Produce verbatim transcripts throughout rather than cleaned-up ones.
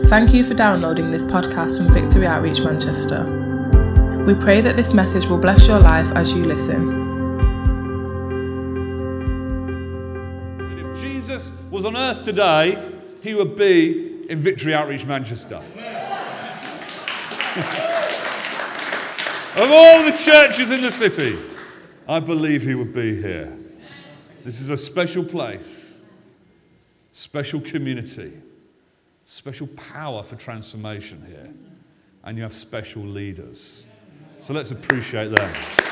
Thank you for downloading this podcast from Victory Outreach Manchester. We pray that this message will bless your life as you listen. If Jesus was on earth today, he would be in Victory Outreach Manchester. Of all the churches in the city, I believe he would be here. This is a special place, special community, special power for transformation here. And you have special leaders. So let's appreciate them.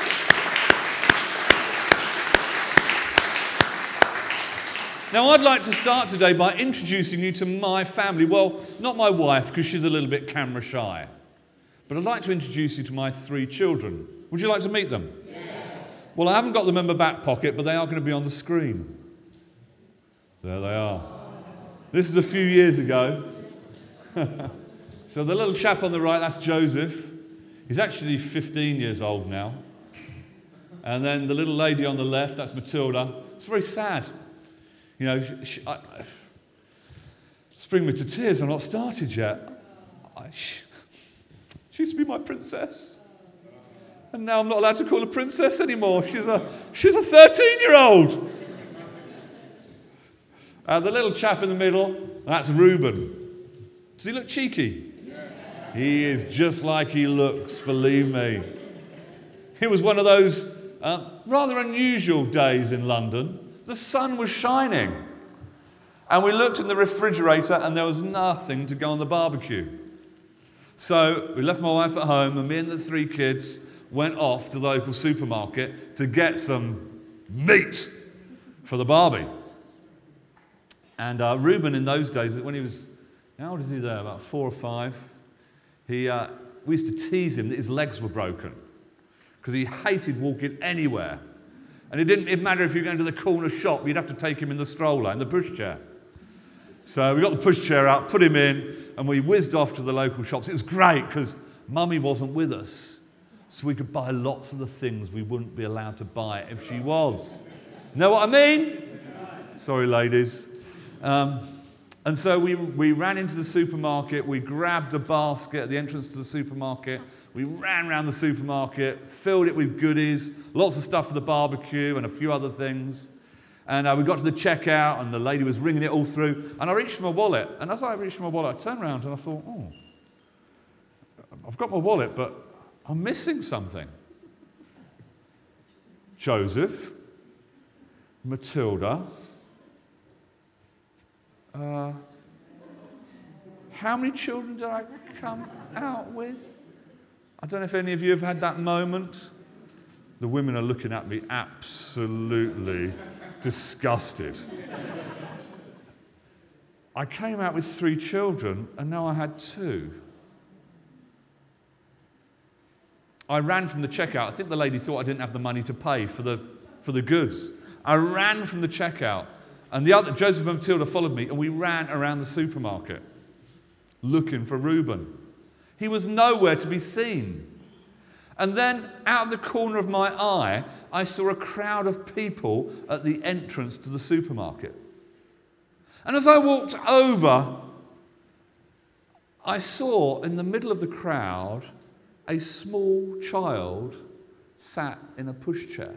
Now, I'd like to start today by introducing you to my family. Well, not my wife, because she's a little bit camera shy. But I'd like to introduce you to my three children. Would you like to meet them? Yes. Well, I haven't got them in my back pocket, but they are going to be on the screen. There they are. This is a few years ago. So the little chap on the right, that's Joseph. He's actually fifteen years old now. And then the little lady on the left, that's Matilda. It's very sad. You know, she, I, it's bringing me to tears. I'm not started yet. I, she, she used to be my princess. And now I'm not allowed to call her princess anymore. She's a she's a thirteen-year-old. Uh, the little chap in the middle, that's Reuben. Does he look cheeky? Yeah. He is just like he looks, believe me. It was one of those uh, rather unusual days in London. The sun was shining. And we looked in the refrigerator and there was nothing to go on the barbecue. So we left my wife at home and me and the three kids went off to the local supermarket to get some meat for the barbie. And uh, Reuben in those days, when he was, how old is he there, about four or five, he, uh, we used to tease him that his legs were broken because he hated walking anywhere. And it didn't matter if you were going to the corner shop, you'd have to take him in the stroller, in the pushchair. So we got the pushchair out, put him in, and we whizzed off to the local shops. It was great because Mummy wasn't with us, so we could buy lots of the things we wouldn't be allowed to buy if she was. Know what I mean? Sorry, ladies. Um, and so we, we ran into the supermarket, we grabbed a basket at the entrance to the supermarket, we ran around the supermarket, filled it with goodies, lots of stuff for the barbecue and a few other things. And uh, we got to the checkout and the lady was ringing it all through. And I reached for my wallet. And as I reached for my wallet, I turned around and I thought, oh, I've got my wallet, but I'm missing something. Joseph, Matilda, uh, how many children did I come out with? I don't know if any of you have had that moment. The women are looking at me absolutely disgusted. I came out with three children and now I had two. I ran from the checkout. I think the lady thought I didn't have the money to pay for the for the goods. I ran from the checkout and the other Joseph and Matilda followed me and we ran around the supermarket looking for Reuben. He was nowhere to be seen. And then, out of the corner of my eye, I saw a crowd of people at the entrance to the supermarket. And as I walked over, I saw in the middle of the crowd a small child sat in a pushchair.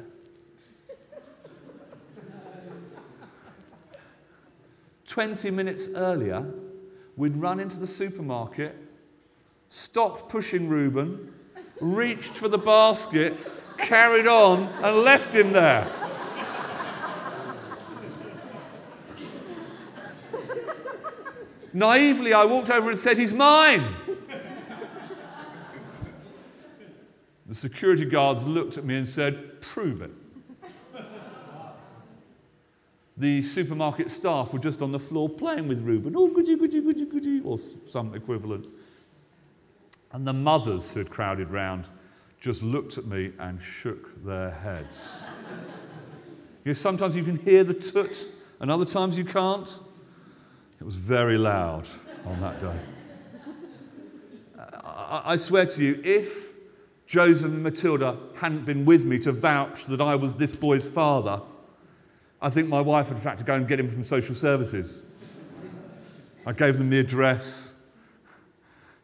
Twenty minutes earlier, we'd run into the supermarket, stopped pushing Reuben, reached for the basket, carried on, and left him there. Naively, I walked over and said, "He's mine." The security guards looked at me and said, "Prove it." The supermarket staff were just on the floor playing with Reuben. Oh, goody, goody, goody, goody, or some equivalent. And the mothers who had crowded round just looked at me and shook their heads. You know, sometimes you can hear the toot, and other times you can't. It was very loud on that day. I, I swear to you, if Joseph and Matilda hadn't been with me to vouch that I was this boy's father, I think my wife would have had to go and get him from social services. I gave them the address,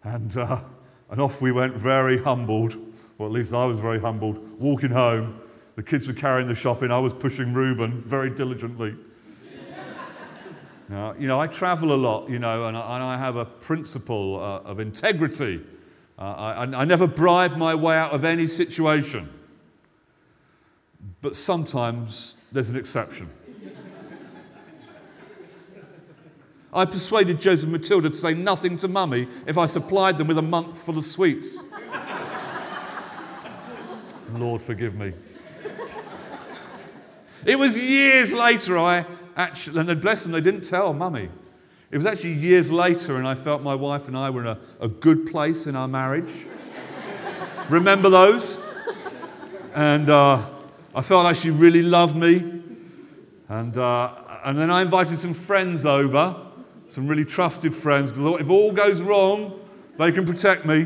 And, uh, and off we went, very humbled, or at least I was very humbled, walking home. The kids were carrying the shopping. I was pushing Reuben very diligently. Now, you know, I travel a lot, you know, and I, and I have a principle uh, of integrity. Uh, I, I never bribe my way out of any situation. But sometimes there's an exception. I persuaded Joseph and Matilda to say nothing to Mummy if I supplied them with a month full of sweets. Lord, forgive me. It was years later I actually, and bless them, they didn't tell Mummy. It was actually years later, and I felt my wife and I were in a, a good place in our marriage. Remember those? And uh, I felt like she really loved me. And, uh, and then I invited some friends over, some really trusted friends, because I thought if all goes wrong, they can protect me.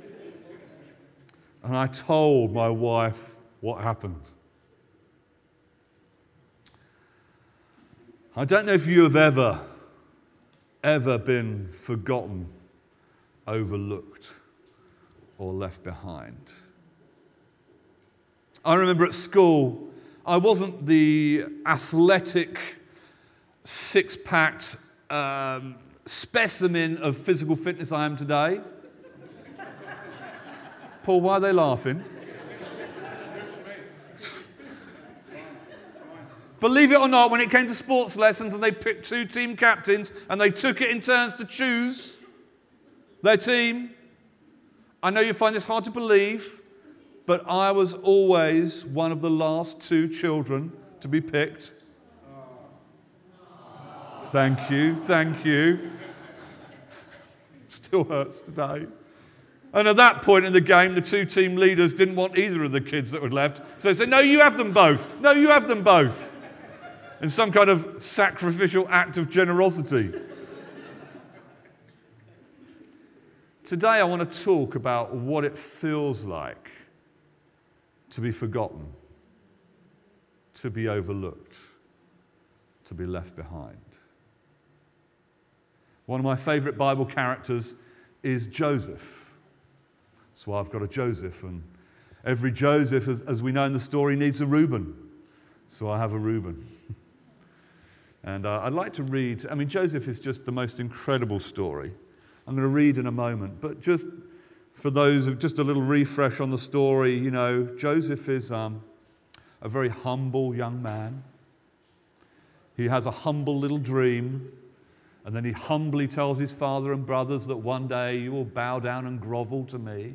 And I told my wife what happened. I don't know if you have ever, ever been forgotten, overlooked, or left behind. I remember at school, I wasn't the athletic, six-packed um, specimen of physical fitness I am today. Paul, why are they laughing? Believe it or not, when it came to sports lessons and they picked two team captains and they took it in turns to choose their team, I know you find this hard to believe, but I was always one of the last two children to be picked. Thank you, thank you. Still hurts today. And at that point in the game, the two team leaders didn't want either of the kids that were left. So they said, no, you have them both. No, you have them both. In some kind of sacrificial act of generosity. Today I want to talk about what it feels like to be forgotten, to be overlooked, to be left behind. One of my favourite Bible characters is Joseph. That's why I've got a Joseph, and every Joseph, as, as we know in the story, needs a Reuben. So I have a Reuben. And uh, I'd like to read, I mean, Joseph is just the most incredible story. I'm going to read in a moment, but just for those of just a little refresh on the story, you know, Joseph is um, a very humble young man. He has a humble little dream, and then he humbly tells his father and brothers that one day you will bow down and grovel to me.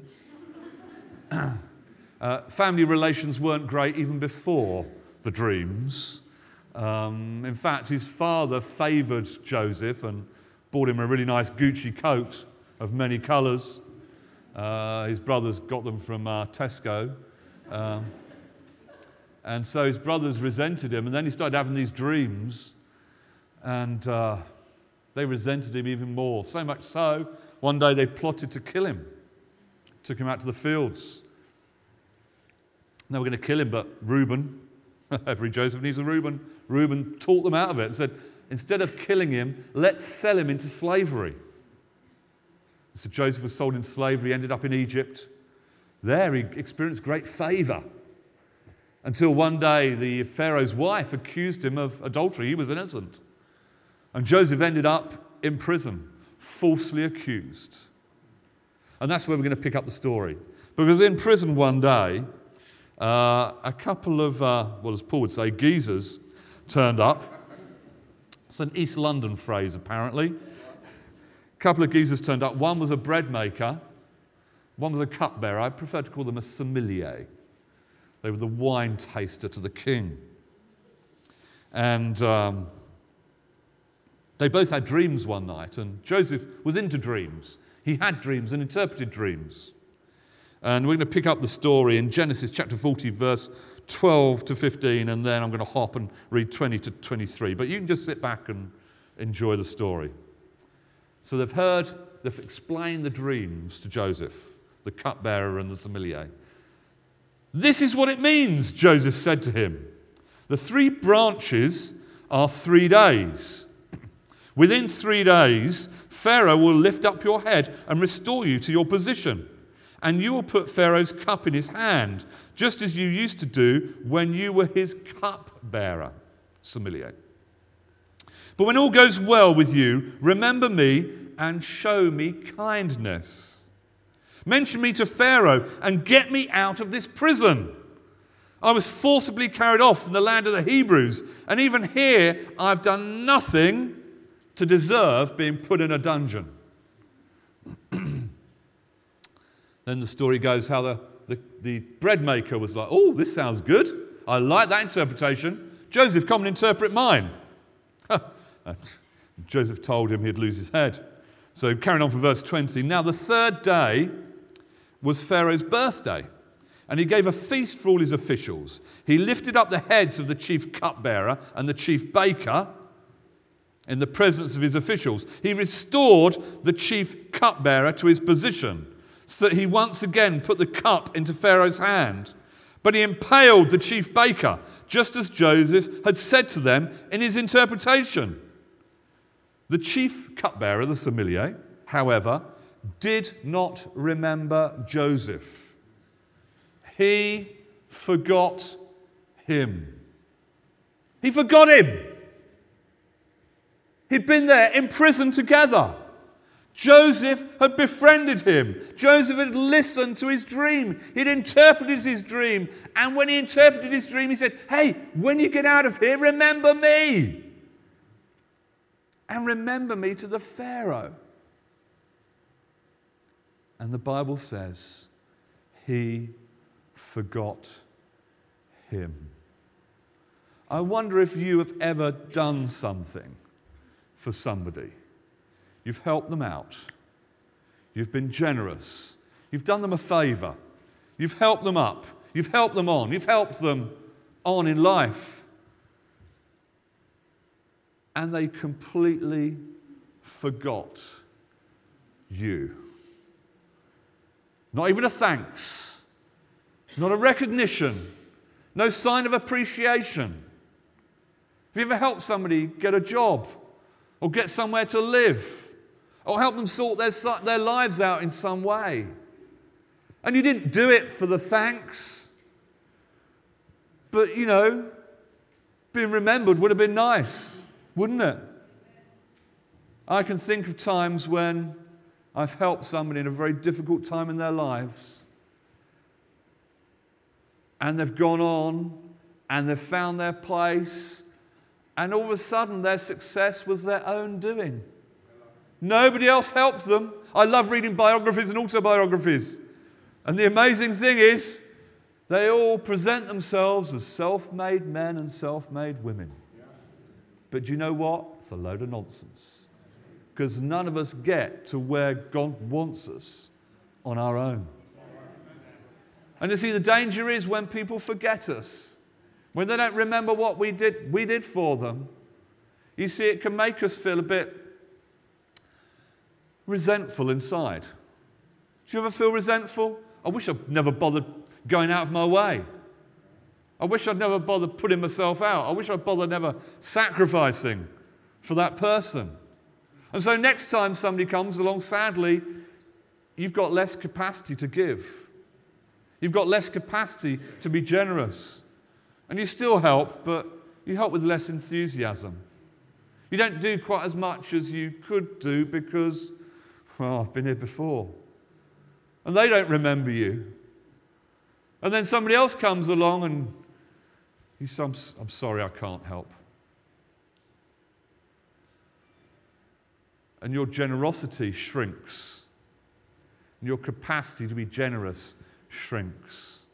uh, family relations weren't great even before the dreams. Um, in fact, his father favoured Joseph and bought him a really nice Gucci coat of many colours. Uh, his brothers got them from uh, Tesco. Um, and so his brothers resented him, and then he started having these dreams, and uh, they resented him even more. So much so, one day they plotted to kill him. Took him out to the fields. They were going to kill him, but Reuben, every Joseph needs a Reuben, Reuben talked them out of it and said, instead of killing him, let's sell him into slavery. So Joseph was sold into slavery, ended up in Egypt. There he experienced great favour until one day the Pharaoh's wife accused him of adultery. He was innocent. And Joseph ended up in prison, falsely accused. And that's where we're going to pick up the story. Because in prison one day, uh, a couple of, uh, well, as Paul would say, geezers turned up. It's an East London phrase, apparently. A couple of geezers turned up. One was a bread maker. One was a cupbearer. I prefer to call them a sommelier. They were the wine taster to the king. And um, they both had dreams one night, and Joseph was into dreams. He had dreams and interpreted dreams. And we're going to pick up the story in Genesis chapter forty, verse twelve to fifteen, and then I'm going to hop and read twenty to twenty-three. But you can just sit back and enjoy the story. So they've heard, they've explained the dreams to Joseph, the cupbearer and the sommelier. This is what it means, Joseph said to him. The three branches are three days. Within three days, Pharaoh will lift up your head and restore you to your position. And you will put Pharaoh's cup in his hand, just as you used to do when you were his cupbearer. Sommelier. But when all goes well with you, remember me and show me kindness. Mention me to Pharaoh and get me out of this prison. I was forcibly carried off from the land of the Hebrews, and even here I've done nothing to deserve being put in a dungeon. Then the story goes how the, the, the bread maker was like, oh, this sounds good. I like that interpretation. Joseph, come and interpret mine. Joseph told him he'd lose his head. So carrying on from verse twenty. Now the third day was Pharaoh's birthday, and he gave a feast for all his officials. He lifted up the heads of the chief cupbearer and the chief baker in the presence of his officials. He restored the chief cupbearer to his position, so that he once again put the cup into Pharaoh's hand. But he impaled the chief baker, just as Joseph had said to them in his interpretation. The chief cupbearer, the sommelier, however, did not remember Joseph. He forgot him. He forgot him. He'd been there in prison together. Joseph had befriended him. Joseph had listened to his dream. He'd interpreted his dream. And when he interpreted his dream, he said, hey, when you get out of here, remember me. And remember me to the Pharaoh. And the Bible says, he forgot him. I wonder if you have ever done something for somebody. You've helped them out. You've been generous. You've done them a favor. You've helped them up. You've helped them on. You've helped them on in life. And they completely forgot you. Not even a thanks. Not a recognition. No sign of appreciation. Have you ever helped somebody get a job or get somewhere to live? Or help them sort their, their lives out in some way. And you didn't do it for the thanks. But, you know, being remembered would have been nice, wouldn't it? I can think of times when I've helped somebody in a very difficult time in their lives. And they've gone on and they've found their place. And all of a sudden their success was their own doing. Nobody else helped them. I love reading biographies and autobiographies. And the amazing thing is, they all present themselves as self-made men and self-made women. But do you know what? It's a load of nonsense. Because none of us get to where God wants us on our own. And you see, the danger is when people forget us. When they don't remember what we did, we did for them. You see, it can make us feel a bit resentful inside. Do you ever feel resentful? I wish I'd never bothered going out of my way. I wish I'd never bothered putting myself out. I wish I'd bothered never sacrificing for that person. And so next time somebody comes along, sadly, you've got less capacity to give. You've got less capacity to be generous. And you still help, but you help with less enthusiasm. You don't do quite as much as you could do because, well, I've been here before. And they don't remember you. And then somebody else comes along and you say, I'm, I'm sorry, I can't help. And your generosity shrinks. And your capacity to be generous shrinks.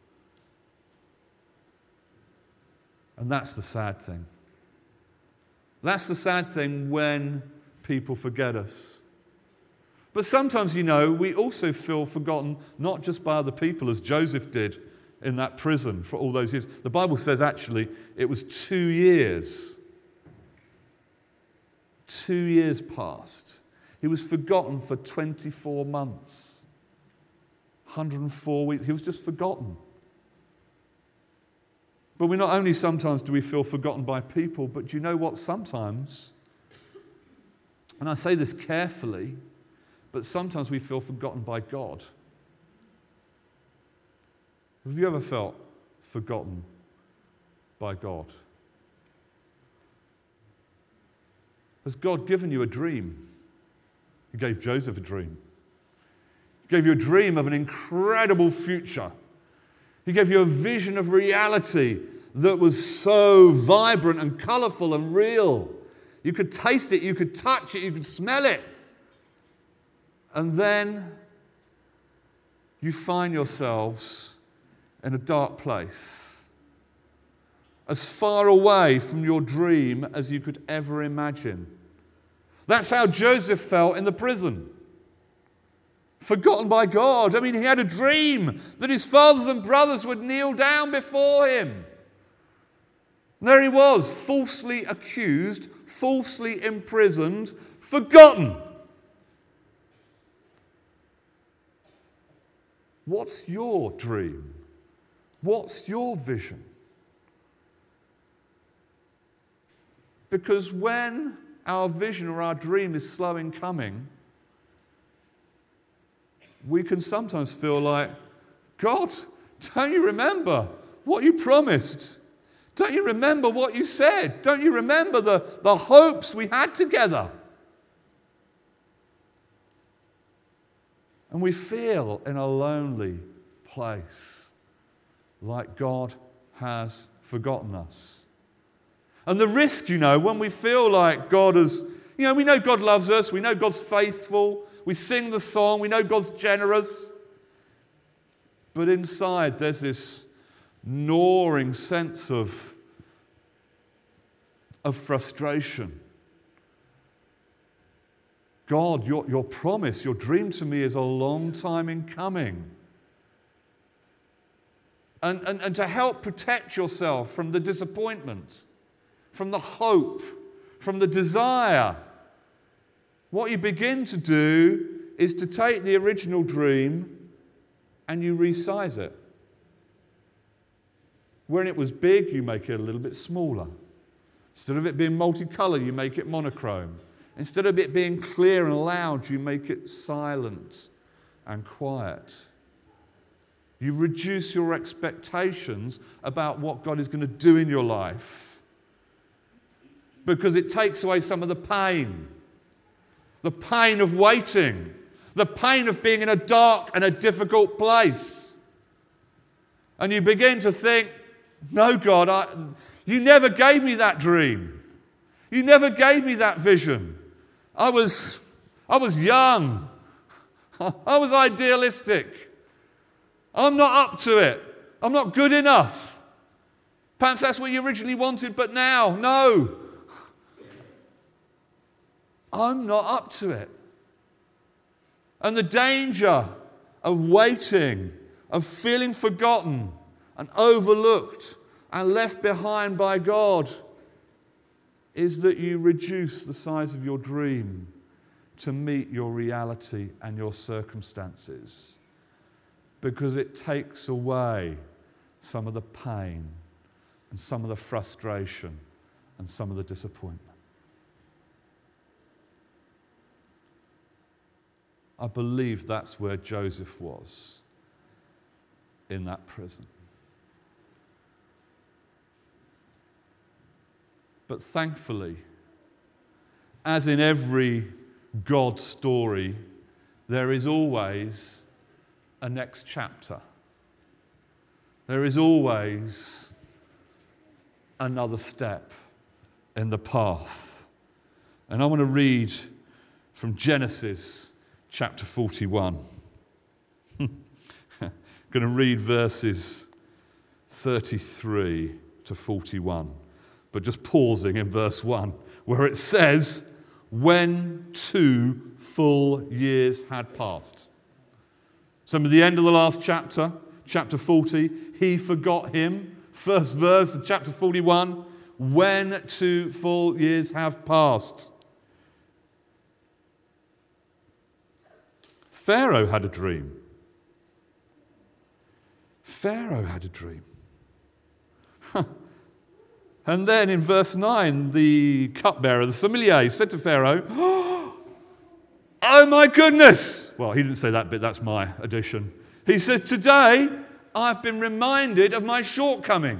And that's the sad thing. That's the sad thing when people forget us. But sometimes, you know, we also feel forgotten, not just by other people, as Joseph did in that prison for all those years. The Bible says, actually, it was two years. Two years passed. He was forgotten for twenty-four months. one hundred four weeks. He was just forgotten. But we not only sometimes do we feel forgotten by people, but do you know what? Sometimes And I say this carefully, but sometimes we feel forgotten by God. Have you ever felt forgotten by God? Has God given you a dream? He gave Joseph a dream. He gave you a dream of an incredible future. He gave you a vision of reality that was so vibrant and colourful and real. You could taste it, you could touch it, you could smell it. And then you find yourselves in a dark place, as far away from your dream as you could ever imagine. That's how Joseph felt in the prison. Forgotten by God. I mean, he had a dream that his fathers and brothers would kneel down before him. And there he was, falsely accused, falsely imprisoned, forgotten. What's your dream? What's your vision? Because when our vision or our dream is slow in coming, we can sometimes feel like, God, don't you remember what you promised? Don't you remember what you said? Don't you remember the, the hopes we had together? And we feel in a lonely place, like God has forgotten us. And the risk, you know, when we feel like God has, you know, we know God loves us, we know God's faithful, we sing the song, we know God's generous. But inside there's this gnawing sense of, of frustration. God, your, your promise, your dream to me is a long time in coming. And, and, and to help protect yourself from the disappointment, from the hope, from the desire, what you begin to do is to take the original dream and you resize it. When it was big, you make it a little bit smaller. Instead of it being multicolour, you make it monochrome. Instead of it being clear and loud, you make it silent and quiet. You reduce your expectations about what God is going to do in your life because it takes away some of the pain. The pain of waiting. The pain of being in a dark and a difficult place. And you begin to think, no, God, I, you never gave me that dream. You never gave me that vision. I was, I was young. I was idealistic. I'm not up to it. I'm not good enough. Perhaps that's what you originally wanted, but now, no. I'm not up to it. And the danger of waiting, of feeling forgotten and overlooked and left behind by God is that you reduce the size of your dream to meet your reality and your circumstances, because it takes away some of the pain and some of the frustration and some of the disappointment. I believe that's where Joseph was in that prison. But thankfully, as in every God story, there is always a next chapter. There is always another step in the path. And I want to read from Genesis chapter forty-one. I'm going to read verses thirty-three to forty-one. But just pausing in verse one, where it says, when two full years had passed. So at the end of the last chapter, chapter forty, he forgot him. First verse of chapter forty-one, when two full years have passed. Pharaoh had a dream. Pharaoh had a dream. And then in verse nine, the cupbearer, the sommelier, said to Pharaoh, oh, oh my goodness. Well, he didn't say that bit, that's my addition. He says, today I've been reminded of my shortcoming.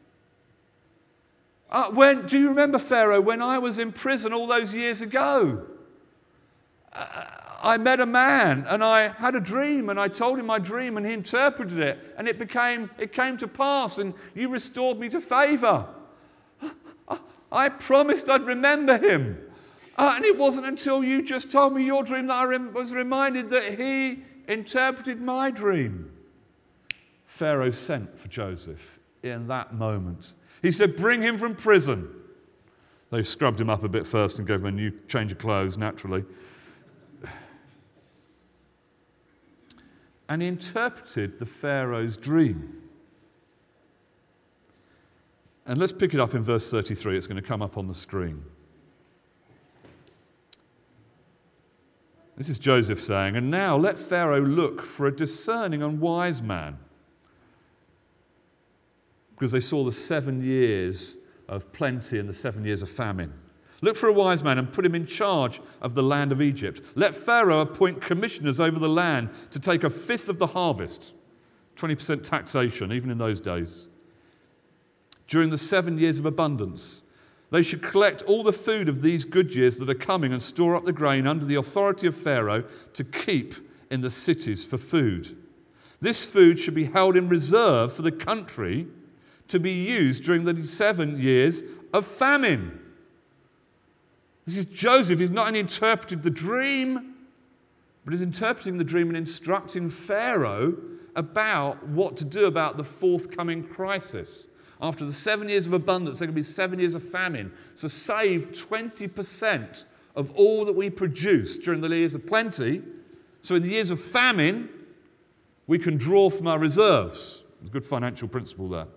Uh, when, do you remember, Pharaoh, when I was in prison all those years ago? Uh, I met a man and I had a dream and I told him my dream and he interpreted it and it became, it came to pass and you restored me to favor. I promised I'd remember him. Uh, and it wasn't until you just told me your dream that I rem- was reminded that he interpreted my dream. Pharaoh sent for Joseph in that moment. He said, bring him from prison. They scrubbed him up a bit first and gave him a new change of clothes, naturally. And he interpreted the Pharaoh's dream. And let's pick it up in verse thirty-three. It's going to come up on the screen. This is Joseph saying, and now let Pharaoh look for a discerning and wise man. Because they saw the seven years of plenty and the seven years of famine. Look for a wise man and put him in charge of the land of Egypt. Let Pharaoh appoint commissioners over the land to take a fifth of the harvest. twenty percent taxation, even in those days. During the seven years of abundance, they should collect all the food of these good years that are coming and store up the grain under the authority of Pharaoh to keep in the cities for food. This food should be held in reserve for the country to be used during the seven years of famine. This is Joseph. He's not only interpreted the dream, but he's interpreting the dream and instructing Pharaoh about what to do about the forthcoming crisis. After the seven years of abundance, there are going to be seven years of famine. So save twenty percent of all that we produce during the years of plenty. So in the years of famine, we can draw from our reserves. There's a good financial principle there.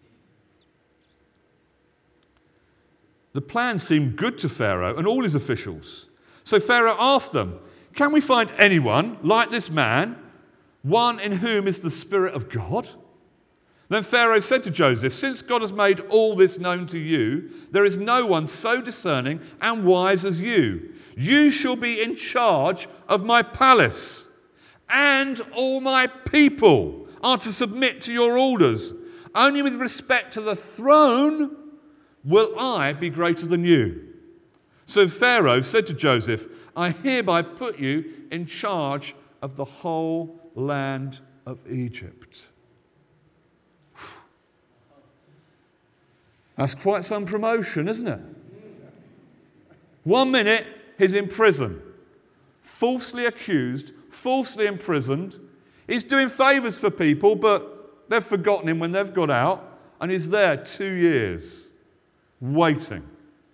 The plan seemed good to Pharaoh and all his officials. So Pharaoh asked them, can we find anyone like this man, one in whom is the Spirit of God? Then Pharaoh said to Joseph, since God has made all this known to you, there is no one so discerning and wise as you. You shall be in charge of my palace, and all my people are to submit to your orders. Only with respect to the throne will I be greater than you. So Pharaoh said to Joseph, I hereby put you in charge of the whole land of Egypt. That's quite some promotion, isn't it? One minute, he's in prison, falsely accused, falsely imprisoned. He's doing favours for people, but they've forgotten him when they've got out, and he's there two years, waiting.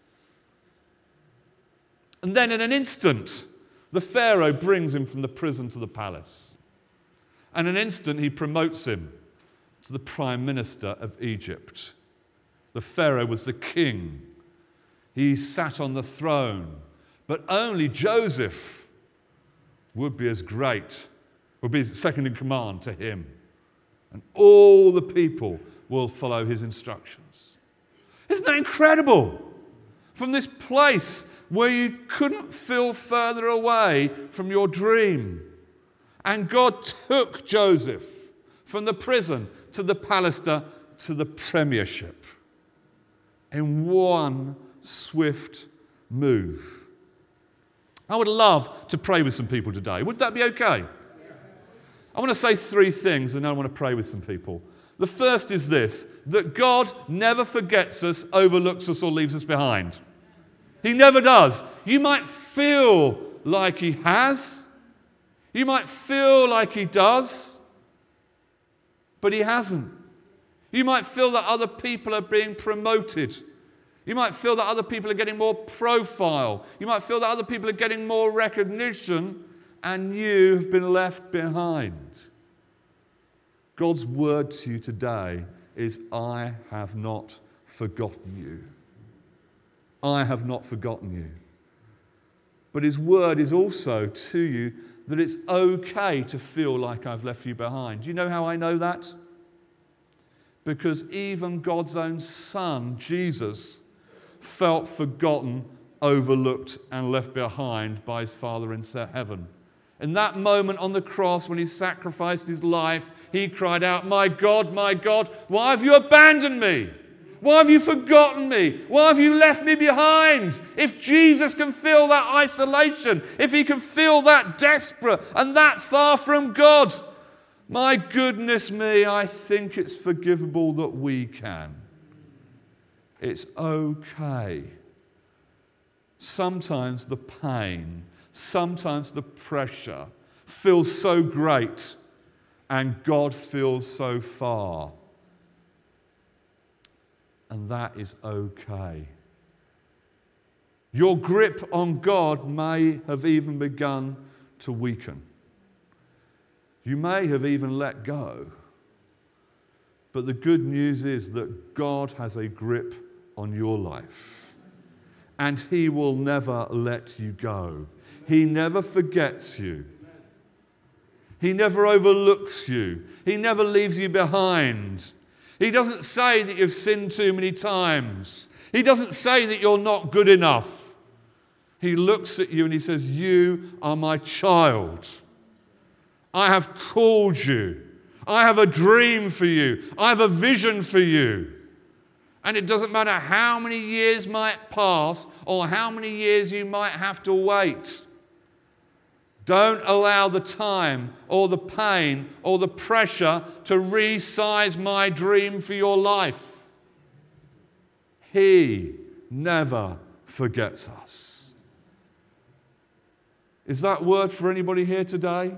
And then in an instant, the Pharaoh brings him from the prison to the palace. And in an instant, he promotes him to the Prime Minister of Egypt. The Pharaoh was the king. He sat on the throne. But only Joseph would be as great, would be second in command to him. And all the people will follow his instructions. Isn't that incredible? From this place where you couldn't feel further away from your dream. And God took Joseph from the prison to the palace to, to the premiership in one swift move. I would love to pray with some people today. Would that be okay? I want to say three things and then I want to pray with some people. The first is this, that God never forgets us, overlooks us, or leaves us behind. He never does. You might feel like he has. You might feel like he does, but he hasn't. You might feel that other people are being promoted. You might feel that other people are getting more profile. You might feel that other people are getting more recognition, and you've been left behind. God's word to you today is, I have not forgotten you. I have not forgotten you. But his word is also to you that it's okay to feel like I've left you behind. Do you know how I know that? Because even God's own Son, Jesus, felt forgotten overlooked and left behind by his Father in heaven. In that moment on the cross when he sacrificed his life, he cried out, "My God, my God, why have you abandoned me? Why have you forgotten me? Why have you left me behind?" If Jesus can feel that isolation, if he can feel that desperate and that far from God, my goodness me, I think it's forgivable that we can. It's okay. Sometimes the pain, sometimes the pressure feels so great and God feels so far. And that is okay. Your grip on God may have even begun to weaken. You may have even let go. But the good news is that God has a grip on your life. And he will never let you go. He never forgets you. He never overlooks you. He never leaves you behind. He doesn't say that you've sinned too many times. He doesn't say that you're not good enough. He looks at you and he says, "You are my child. I have called you. I have a dream for you. I have a vision for you." And it doesn't matter how many years might pass or how many years you might have to wait. Don't allow the time or the pain or the pressure to resize my dream for your life. He never forgets us. Is that word for anybody here today?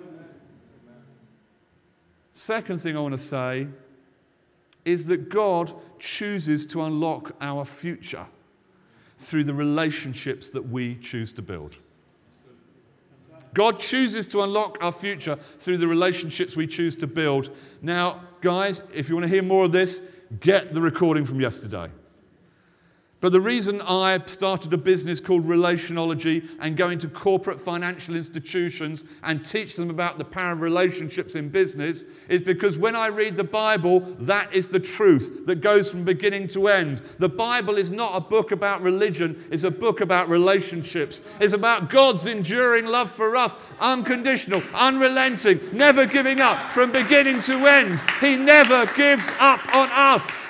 Second thing I want to say is that God chooses to unlock our future through the relationships that we choose to build. God chooses to unlock our future through the relationships we choose to build. Now, guys, if you want to hear more of this, get the recording from yesterday. But the reason I started a business called Relationology and go into corporate financial institutions and teach them about the power of relationships in business is because when I read the Bible, that is the truth that goes from beginning to end. The Bible is not a book about religion, it's a book about relationships. It's about God's enduring love for us, unconditional, unrelenting, never giving up from beginning to end. He never gives up on us.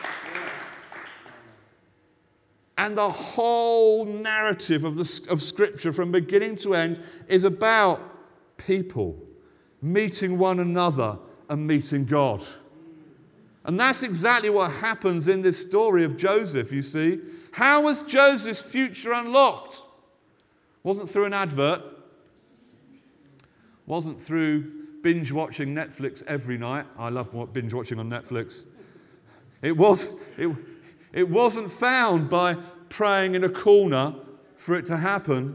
And the whole narrative of, the, of Scripture from beginning to end is about people meeting one another and meeting God. And that's exactly what happens in this story of Joseph, you see. How was Joseph's future unlocked? Wasn't through an advert. Wasn't through binge watching Netflix every night. I love binge watching on Netflix. It was... It, It wasn't found by praying in a corner for it to happen.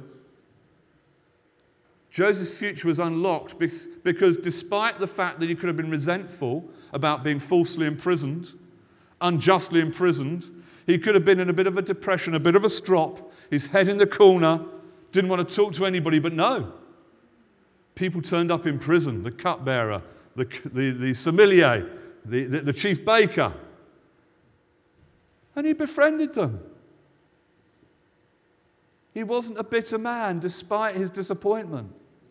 Joseph's future was unlocked because despite the fact that he could have been resentful about being falsely imprisoned, unjustly imprisoned, he could have been in a bit of a depression, a bit of a strop, his head in the corner, didn't want to talk to anybody, but no. People turned up in prison, the cupbearer, the, the, the sommelier, the, the, the chief baker. And he befriended them. He wasn't a bitter man despite his disappointment.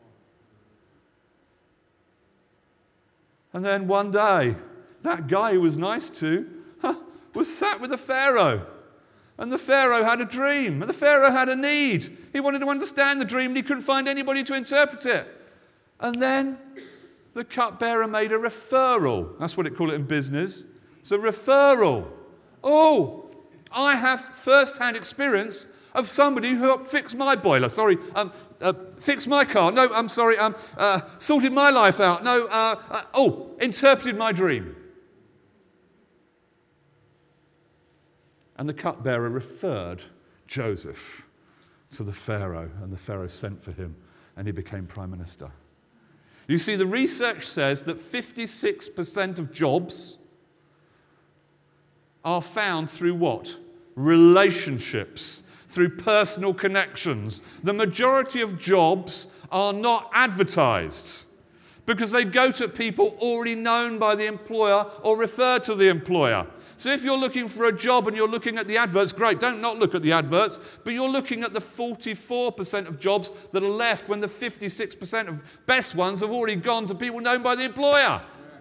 And then one day, that guy he was nice to huh, was sat with the Pharaoh. And the Pharaoh had a dream. And the Pharaoh had a need. He wanted to understand the dream and he couldn't find anybody to interpret it. And then the cupbearer made a referral. That's what they call it in business. It's a referral. Oh, I have first-hand experience of somebody who helped fix my boiler. Sorry, um, uh, fix my car. No, I'm sorry, um, uh, sorted my life out. No, uh, uh, oh, interpreted my dream. And the cupbearer referred Joseph to the Pharaoh, and the Pharaoh sent for him, and he became prime minister. You see, the research says that fifty-six percent of jobs are found through what? Relationships, through personal connections. The majority of jobs are not advertised because they go to people already known by the employer or referred to the employer. So if you're looking for a job and you're looking at the adverts, great, don't not look at the adverts, but you're looking at the forty-four percent of jobs that are left when the fifty-six percent of best ones have already gone to people known by the employer.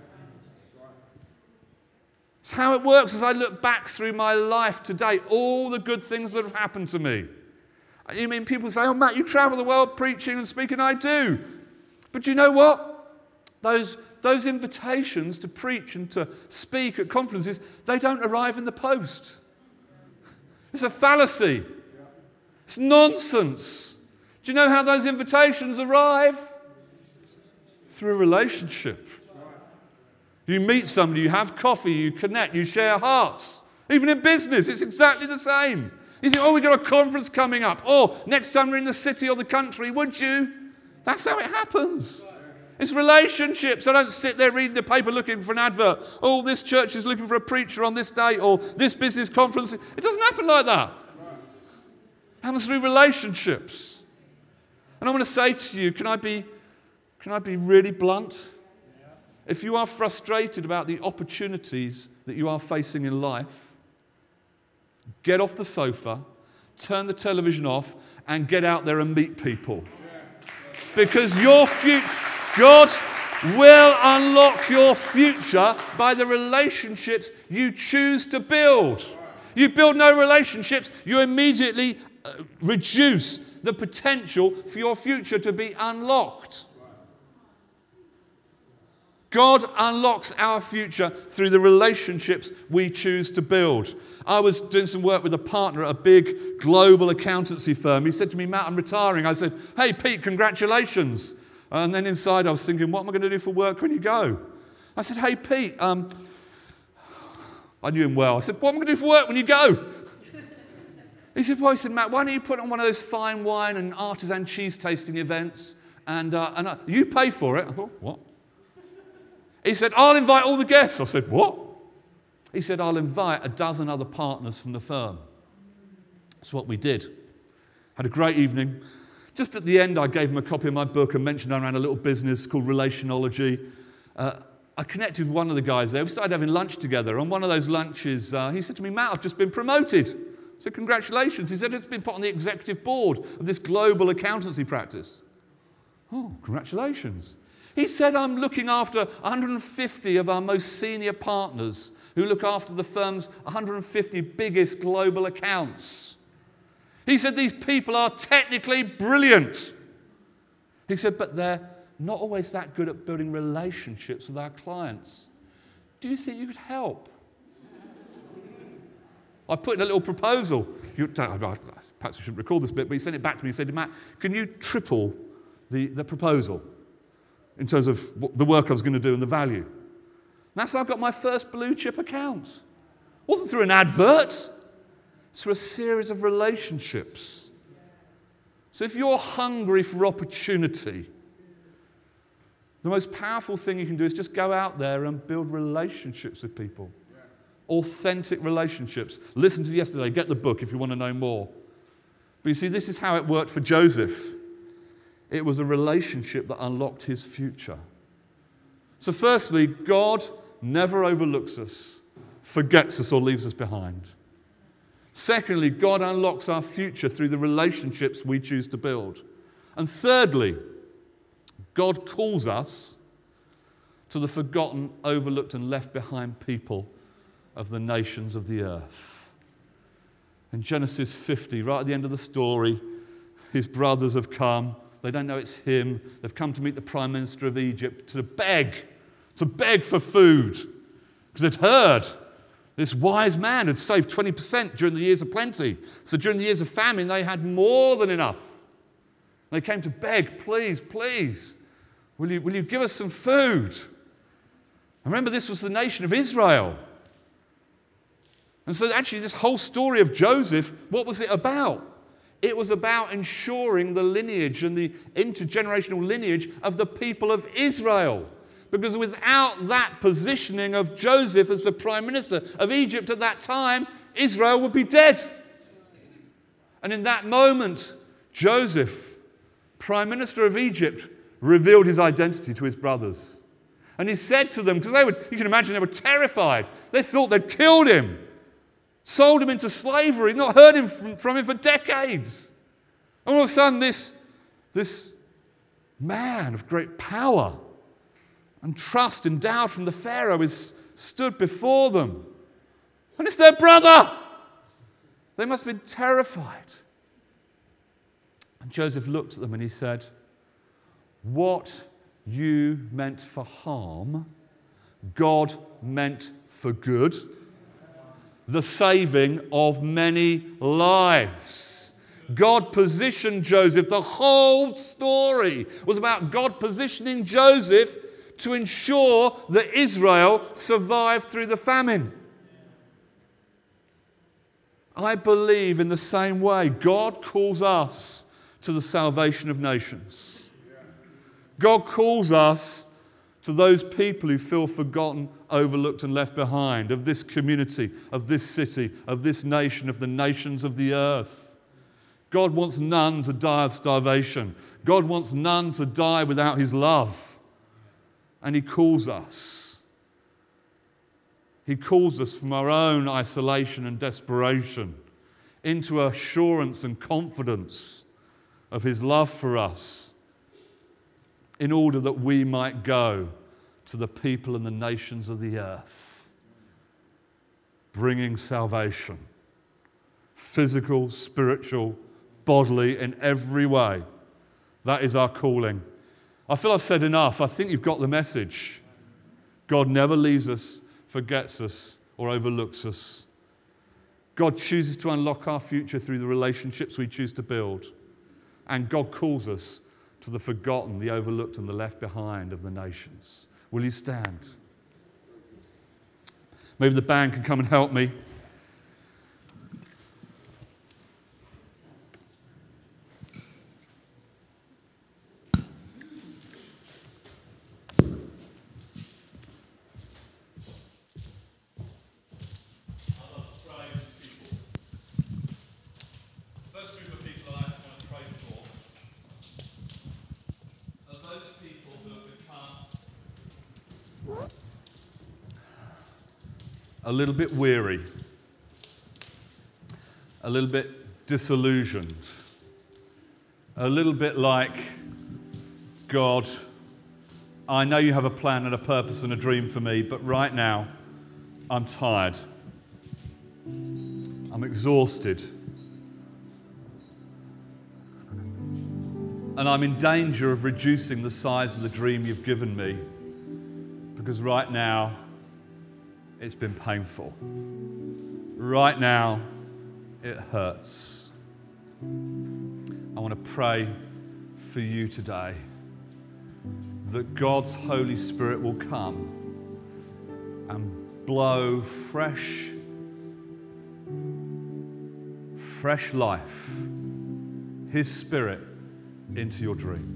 It's how it works as I look back through my life today, all the good things that have happened to me. You mean people say, oh, Matt, you travel the world preaching and speaking? I do. But you know what? Those, those invitations to preach and to speak at conferences, they don't arrive in the post. It's a fallacy. It's nonsense. Do you know how those invitations arrive? Through relationship. You meet somebody, you have coffee, you connect, you share hearts. Even in business, it's exactly the same. You think, oh, we've got a conference coming up. Oh, next time we're in the city or the country, would you? That's how it happens. It's relationships. I don't sit there reading the paper looking for an advert. Oh, this church is looking for a preacher on this day, or this business conference. It doesn't happen like that. It happens through relationships. And I want to say to you, can I be, can I be really blunt? If you are frustrated about the opportunities that you are facing in life, get off the sofa, turn the television off, and get out there and meet people. Because your future, God will unlock your future by the relationships you choose to build. You build no relationships, you immediately reduce the potential for your future to be unlocked. God unlocks our future through the relationships we choose to build. I was doing some work with a partner at a big global accountancy firm. He said to me, Matt, I'm retiring. I said, hey, Pete, congratulations. And then inside I was thinking, what am I going to do for work when you go? I said, hey, Pete, um, I knew him well. I said, what am I going to do for work when you go? He said, well, he said, Matt, why don't you put on one of those fine wine and artisan cheese tasting events and, uh, and uh, you pay for it? I thought, what? He said, I'll invite all the guests. I said, what? He said, I'll invite a dozen other partners from the firm. That's what we did. Had a great evening. Just at the end, I gave him a copy of my book and mentioned I ran a little business called Relationology. Uh, I connected with one of the guys there. We started having lunch together. On one of those lunches, uh, he said to me, Matt, I've just been promoted. I said, congratulations. He said, it's been put on the executive board of this global accountancy practice. Oh, congratulations. He said, I'm looking after one hundred fifty of our most senior partners who look after the firm's one hundred fifty biggest global accounts. He said, these people are technically brilliant. He said, but they're not always that good at building relationships with our clients. Do you think you could help? I put in a little proposal. You, perhaps I shouldn't record this bit, but he sent it back to me and said, Matt, can you triple the, the proposal in terms of the work I was going to do and the value? And that's how I got my first blue chip account. It wasn't through an advert. It's through a series of relationships. So if you're hungry for opportunity, the most powerful thing you can do is just go out there and build relationships with people. Authentic relationships. Listen to yesterday. Get the book if you want to know more. But you see, this is how it worked for Joseph. It was a relationship that unlocked his future. So firstly, God never overlooks us, forgets us, or leaves us behind. Secondly, God unlocks our future through the relationships we choose to build. And thirdly, God calls us to the forgotten, overlooked, and left behind people of the nations of the earth. In Genesis fifty, right at the end of the story, his brothers have come. They don't know it's him. They've come to meet the Prime Minister of Egypt to beg, to beg for food. Because they'd heard this wise man had saved twenty percent during the years of plenty. So during the years of famine, they had more than enough. They came to beg, please, please, will you, will you give us some food? And remember, this was the nation of Israel. And so actually this whole story of Joseph, what was it about? It was about ensuring the lineage and the intergenerational lineage of the people of Israel. Because without that positioning of Joseph as the prime minister of Egypt at that time, Israel would be dead. And in that moment, Joseph, prime minister of Egypt, revealed his identity to his brothers. And he said to them, because they were, you can imagine they were terrified. They thought they'd killed him, sold him into slavery, not heard him from, from him for decades. And all of a sudden, this, this man of great power and trust, endowed from the Pharaoh, is stood before them. And it's their brother. They must have been terrified. And Joseph looked at them and he said, what you meant for harm, God meant for good, the saving of many lives. God positioned Joseph. The whole story was about God positioning Joseph to ensure that Israel survived through the famine. I believe in the same way God calls us to the salvation of nations. God calls us to those people who feel forgotten, overlooked and left behind, of this community, of this city, of this nation, of the nations of the earth. God wants none to die of starvation. God wants none to die without his love. And he calls us. He calls us from our own isolation and desperation into assurance and confidence of his love for us, in order that we might go to the people and the nations of the earth, bringing salvation, physical, spiritual, bodily, in every way. That is our calling. I feel I've said enough. I think you've got the message. God never leaves us, forgets us, or overlooks us. God chooses to unlock our future through the relationships we choose to build. And God calls us to the forgotten, the overlooked, and the left behind of the nations. Will you stand? Maybe the band can come and help me. A little bit weary, a little bit disillusioned, a little bit like, God, I know you have a plan and a purpose and a dream for me, but right now I'm tired. I'm exhausted. And I'm in danger of reducing the size of the dream you've given me, because right now it's been painful. Right now, it hurts. I want to pray for you today that God's Holy Spirit will come and blow fresh, fresh life, His Spirit into your dream.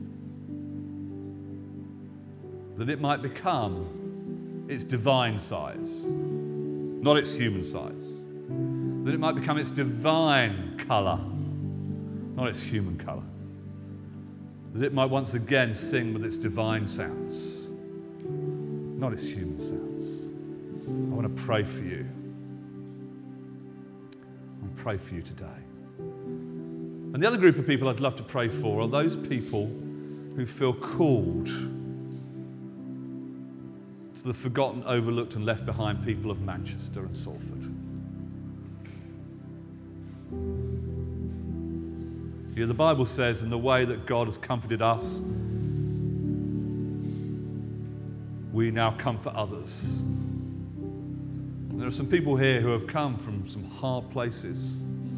That it might become its divine size, not its human size. That it might become its divine colour, not its human colour. That it might once again sing with its divine sounds, not its human sounds. I want to pray for you. I want to pray for you today. And the other group of people I'd love to pray for are those people who feel called to the forgotten, overlooked and left behind people of Manchester and Salford. Yeah, the Bible says, in the way that God has comforted us, we now comfort others. And there are some people here who have come from some hard places.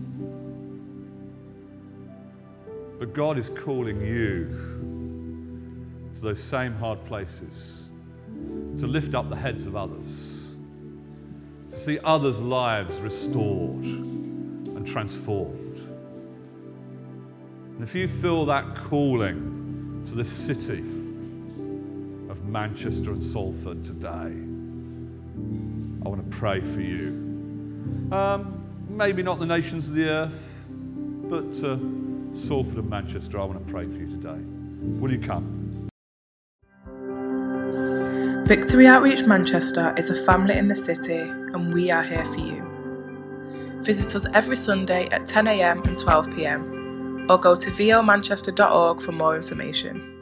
But God is calling you to those same hard places, to lift up the heads of others, to see others' lives restored and transformed. And if you feel that calling to the city of Manchester and Salford today, I want to pray for you. Um, maybe not the nations of the earth, but uh, Salford and Manchester, I want to pray for you today. Will you come? Victory Outreach Manchester is a family in the city, and we are here for you. Visit us every Sunday at ten a m and twelve p m, or go to v o manchester dot org for more information.